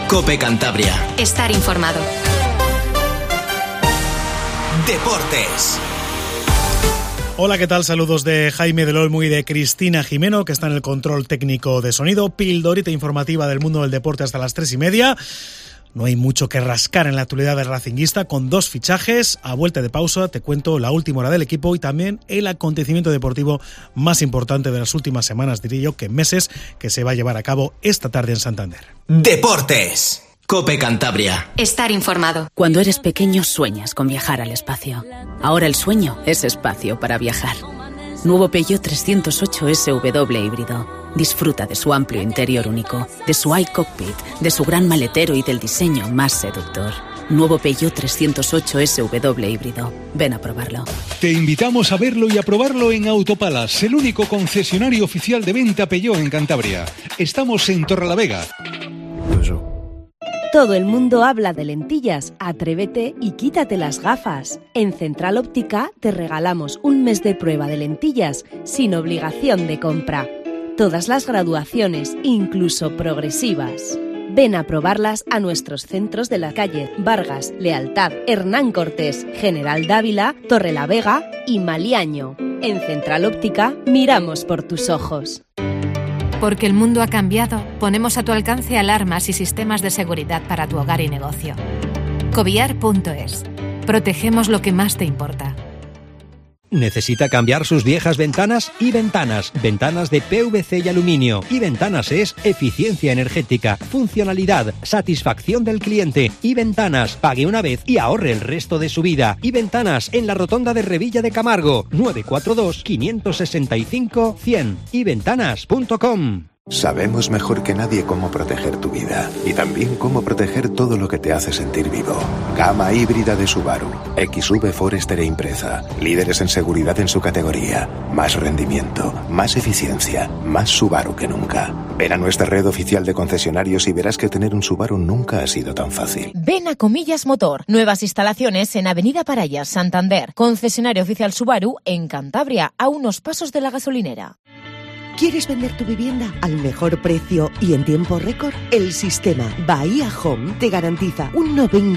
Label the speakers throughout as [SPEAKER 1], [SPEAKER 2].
[SPEAKER 1] COPE Cantabria.
[SPEAKER 2] Estar informado.
[SPEAKER 1] Deportes.
[SPEAKER 3] Hola, ¿qué tal? Saludos de Jaime del Olmo y de Cristina Jimeno, que está en el control técnico de sonido. Pildorita informativa del mundo del deporte hasta las 3:30. No hay mucho que rascar en la actualidad del racinguista, con 2 fichajes. A vuelta de pausa te cuento la última hora del equipo y también el acontecimiento deportivo más importante de las últimas semanas, diría yo que meses, que se va a llevar a cabo esta tarde en Santander.
[SPEAKER 1] Deportes. COPE Cantabria.
[SPEAKER 2] Estar informado.
[SPEAKER 4] Cuando eres pequeño sueñas con viajar al espacio. Ahora el sueño es espacio para viajar. Nuevo Peugeot 308 SW híbrido. Disfruta de su amplio interior único, de su iCockpit, de su gran maletero y del diseño más seductor. Nuevo Peugeot 308 SW híbrido. Ven a probarlo.
[SPEAKER 5] Te invitamos a verlo y a probarlo en Autopalas, el único concesionario oficial de venta Peugeot en Cantabria. Estamos en Torrelavega.
[SPEAKER 6] Todo el mundo habla de lentillas. Atrévete y quítate las gafas. En Central Óptica te regalamos un mes de prueba de lentillas sin obligación de compra. Todas las graduaciones, incluso progresivas. Ven a probarlas a nuestros centros de la calle Vargas, Lealtad, Hernán Cortés, General Dávila, Torrelavega y Maliaño. En Central Óptica miramos por tus ojos.
[SPEAKER 7] Porque el mundo ha cambiado, ponemos a tu alcance alarmas y sistemas de seguridad para tu hogar y negocio. Covillar.es. Protegemos lo que más te importa.
[SPEAKER 8] ¿Necesita cambiar sus viejas ventanas? Y Ventanas. Ventanas de PVC y aluminio. Y Ventanas es eficiencia energética, funcionalidad, satisfacción del cliente. Y Ventanas. Pague una vez y ahorre el resto de su vida. Y Ventanas en la rotonda de Revilla de Camargo. 942 565 100. yventanas.com.
[SPEAKER 9] Sabemos mejor que nadie cómo proteger tu vida y también cómo proteger todo lo que te hace sentir vivo. Gama híbrida de Subaru, XV, Forester e Impreza. Líderes en seguridad en su categoría. Más rendimiento, más eficiencia, más Subaru que nunca. Ven a nuestra red oficial de concesionarios y verás que tener un Subaru nunca ha sido tan fácil.
[SPEAKER 10] Ven a Comillas Motor. Nuevas instalaciones en Avenida Parayas, Santander. Concesionario oficial Subaru en Cantabria, a unos pasos de la gasolinera.
[SPEAKER 11] ¿Quieres vender tu vivienda al mejor precio y en tiempo récord? El sistema Bahía Home te garantiza un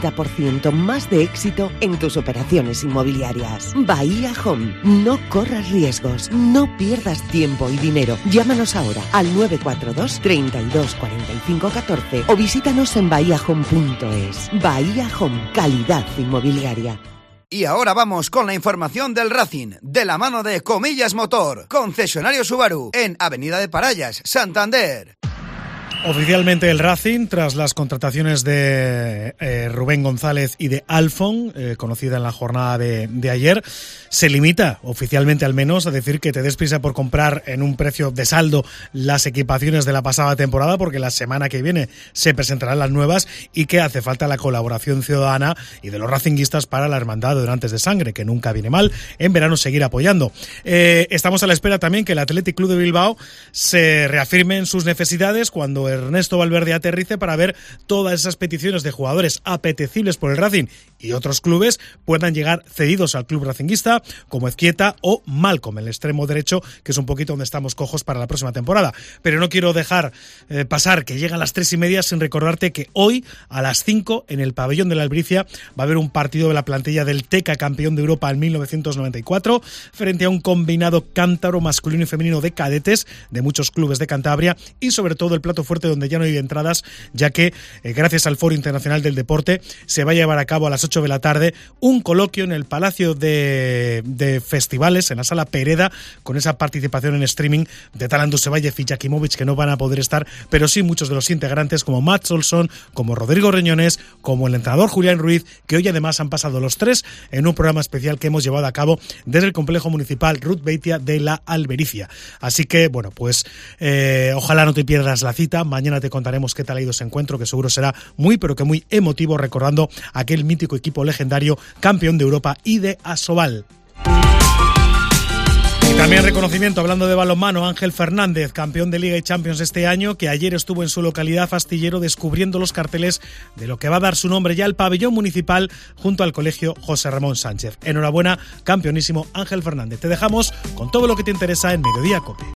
[SPEAKER 11] 90% más de éxito en tus operaciones inmobiliarias. Bahía Home, no corras riesgos, no pierdas tiempo y dinero. Llámanos ahora al 942 32 45 14 o visítanos en bahiahome.es. Bahía Home, calidad inmobiliaria.
[SPEAKER 12] Y ahora vamos con la información del Racing, de la mano de Comillas Motor, concesionario Subaru, en Avenida de Parayas, Santander.
[SPEAKER 3] Oficialmente el Racing, tras las contrataciones de Rubén González y de Alfon, conocida en la jornada de ayer, se limita, oficialmente al menos, a decir que te des prisa por comprar en un precio de saldo las equipaciones de la pasada temporada, porque la semana que viene se presentarán las nuevas y que hace falta la colaboración ciudadana y de los racinguistas para la hermandad de Donantes de Sangre, que nunca viene mal, en verano seguir apoyando. Estamos a la espera también que el Athletic Club de Bilbao se reafirme en sus necesidades cuando Ernesto Valverde aterrice, para ver todas esas peticiones de jugadores apetecibles por el Racing y otros clubes puedan llegar cedidos al club racinguista, como Ezquieta o Malcolm, el extremo derecho, que es un poquito donde estamos cojos para la próxima temporada. Pero no quiero dejar pasar que llegan las 3:30 sin recordarte que hoy a las 5 en el pabellón de la Albricia va a haber un partido de la plantilla del Teca, campeón de Europa en 1994, frente a un combinado cántabro masculino y femenino de cadetes de muchos clubes de Cantabria, y sobre todo el plato fuerte donde ya no hay entradas, ya que gracias al Foro Internacional del Deporte se va a llevar a cabo a las 8 de la tarde un coloquio en el Palacio de Festivales, en la Sala Pereda, con esa participación en streaming de Talan Dusevalle y Jakimovic, que no van a poder estar, pero sí muchos de los integrantes como Matt Olson, como Rodrigo Reñones, como el entrenador Julián Ruiz, que hoy además han pasado los tres en un programa especial que hemos llevado a cabo desde el complejo municipal Ruth Beitia de la Albericia. Así que, bueno, pues ojalá no te pierdas la cita. Mañana te contaremos qué tal ha ido ese encuentro, que seguro será muy, pero que muy emotivo, recordando aquel mítico equipo legendario, campeón de Europa y de Asobal. Y también reconocimiento, hablando de balonmano, Ángel Fernández, campeón de Liga y Champions este año, que ayer estuvo en su localidad Astillero descubriendo los carteles de lo que va a dar su nombre ya al pabellón municipal junto al colegio José Ramón Sánchez. Enhorabuena, campeonísimo Ángel Fernández. Te dejamos con todo lo que te interesa en Mediodía COPE.